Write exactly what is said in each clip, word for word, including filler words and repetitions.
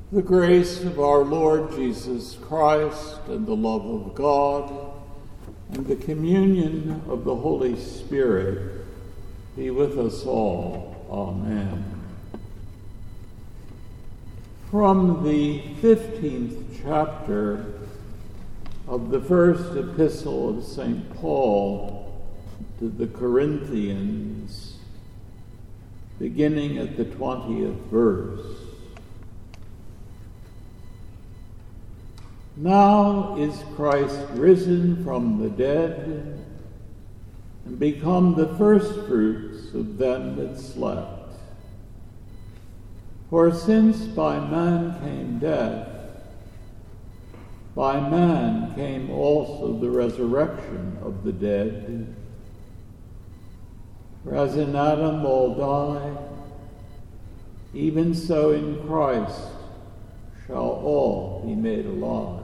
The grace of our Lord Jesus Christ and the love of God and the communion of the Holy Spirit be with us all. Amen. From the fifteenth chapter of the first epistle of Saint Paul to the Corinthians, beginning at the twentieth verse. Now is Christ risen from the dead and become the firstfruits of them that slept. For since by man came death, by man came also the resurrection of the dead. For as in Adam all die, even so in Christ shall all be made alive.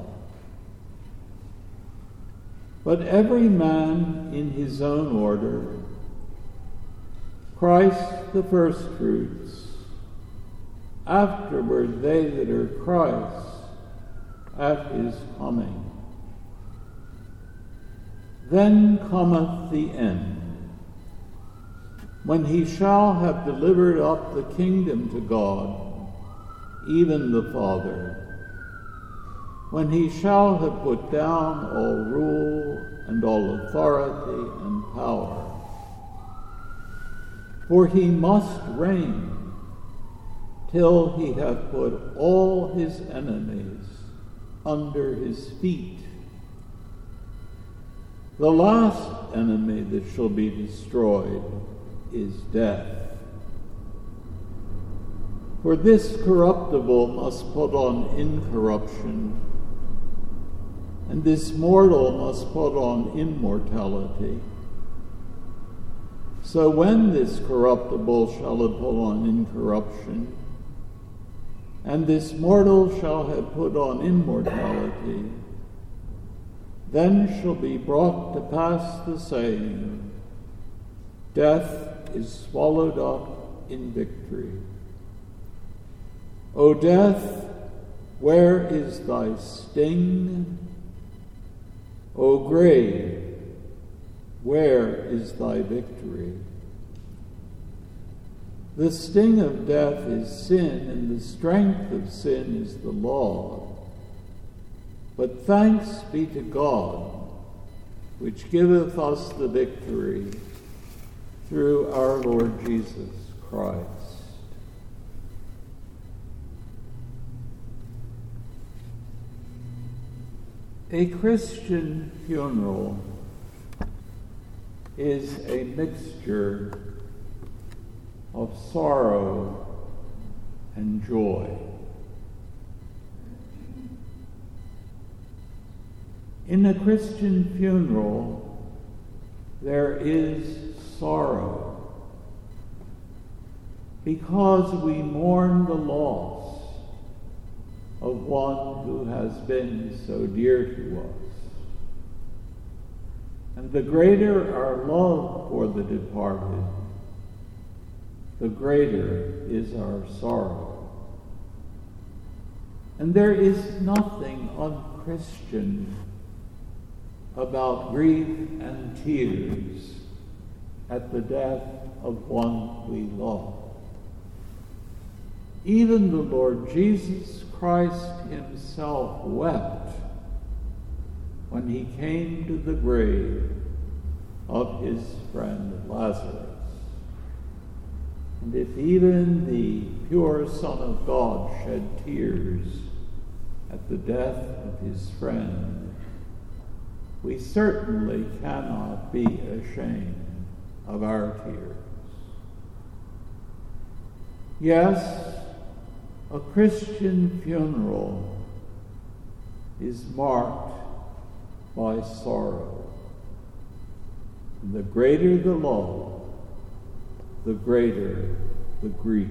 But every man in his own order, Christ the firstfruits, afterward they that are Christ's at his coming. Then cometh the end, when he shall have delivered up the kingdom to God, even the Father, when he shall have put down all rule and all authority and power. For he must reign till he hath put all his enemies under his feet. The last enemy that shall be destroyed is death. For this corruptible must put on incorruption, and this mortal must put on immortality. So when this corruptible shall have put on incorruption, and this mortal shall have put on immortality, then shall be brought to pass the saying, death is swallowed up in victory. O death, where is thy sting? O grave, where is thy victory? The sting of death is sin, and the strength of sin is the law. But thanks be to God, which giveth us the victory through our Lord Jesus Christ. A Christian funeral is a mixture of sorrow and joy. In a Christian funeral, there is sorrow because we mourn the loss of one who has been so dear to us. And the greater our love for the departed, the greater is our sorrow. And there is nothing unchristian about grief and tears at the death of one we love. Even the Lord Jesus Christ himself wept when he came to the grave of his friend Lazarus. And if even the pure Son of God shed tears at the death of his friend, we certainly cannot be ashamed of our tears. Yes, a Christian funeral is marked by sorrow. And the greater the love, the greater the grief.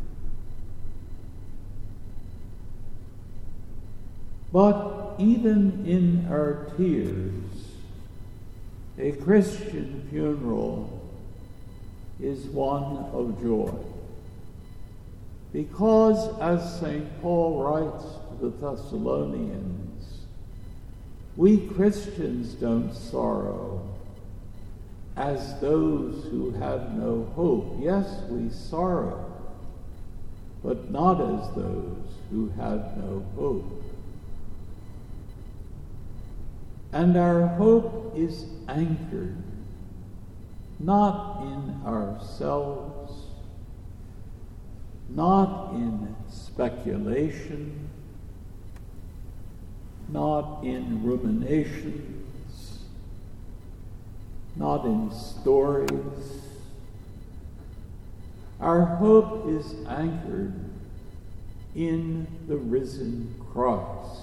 But even in our tears, a Christian funeral is one of joy. Because, as Saint Paul writes to the Thessalonians, we Christians don't sorrow as those who have no hope. Yes, we sorrow, but not as those who have no hope. And our hope is anchored not in ourselves, not in speculation, not in ruminations, not in stories. Our hope is anchored in the risen Christ.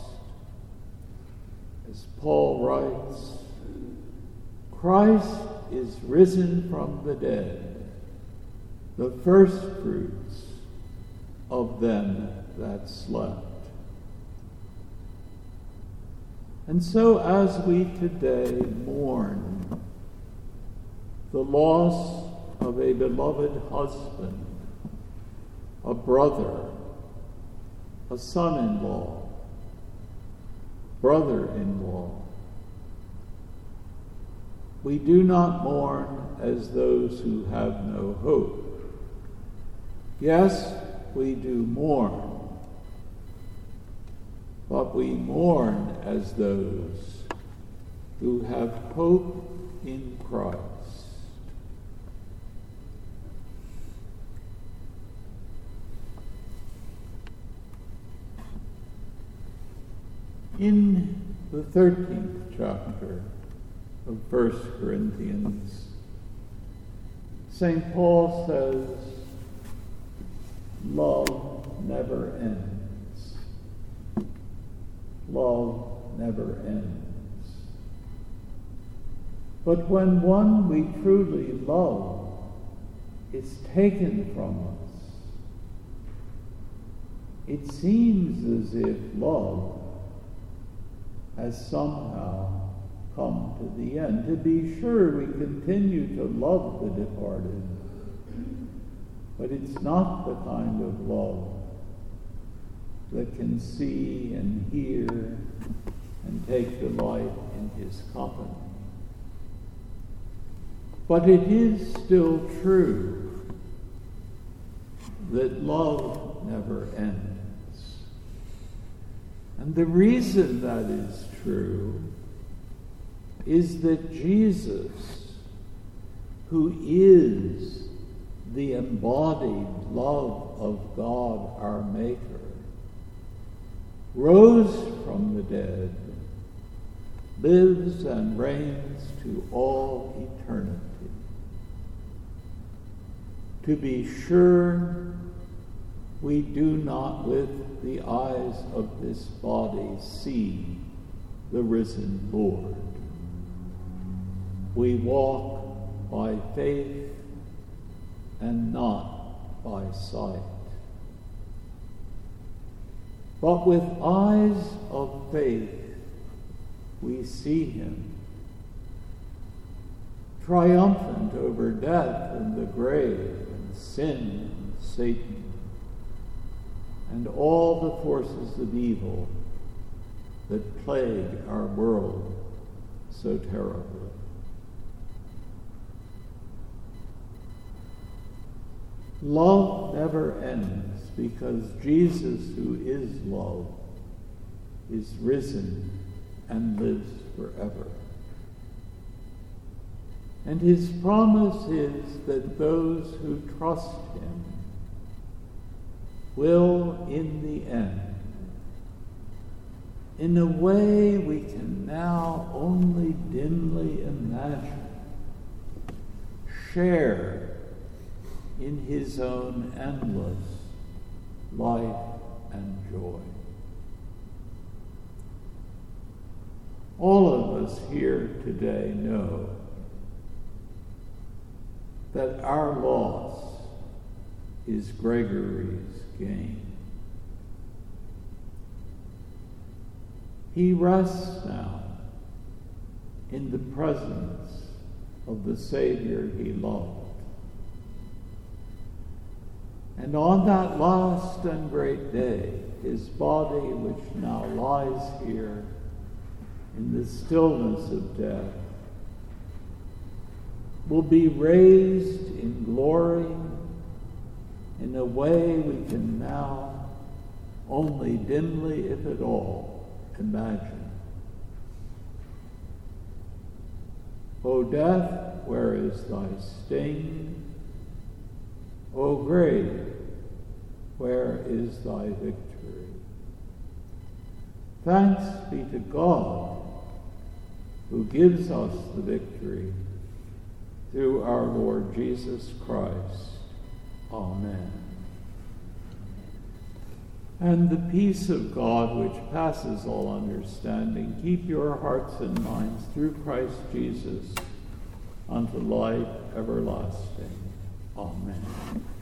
As Paul writes, Christ is risen from the dead, the first fruits of them that slept. And so as we today mourn the loss of a beloved husband, a brother, a son-in-law, brother-in-law, we do not mourn as those who have no hope. Yes, we do mourn, but we mourn as those who have hope in Christ. In the thirteenth chapter of First Corinthians, Saint Paul says, love never ends. Love never ends. But when one we truly love is taken from us, it seems as if love has somehow come to the end. To be sure, we continue to love the departed, but it's not the kind of love that can see and hear and take delight in his company. But it is still true that love never ends. And the reason that is true is that Jesus, who is the embodied love of God our Maker, rose from the dead, lives and reigns to all eternity. To be sure, we do not with the eyes of this body see the risen Lord. We walk by faith and not by sight. But with eyes of faith, we see him, triumphant over death and the grave and sin and Satan and all the forces of evil that plague our world so terribly. Love never ends because Jesus, who is love, is risen and lives forever. And his promise is that those who trust him will, in the end, in a way we can now only dimly imagine, share in his own endless life and joy. All of us here today know that our loss is Gregory's gain. He rests now in the presence of the Savior he loved. And on that last and great day, his body, which now lies here in the stillness of death, will be raised in glory in a way we can now only dimly, if at all, imagine. O death, where is thy sting? O grave, where is thy victory? Thanks be to God, who gives us the victory through our Lord Jesus Christ. Amen. And the peace of God, which passes all understanding, keep your hearts and minds through Christ Jesus unto life everlasting. Amen.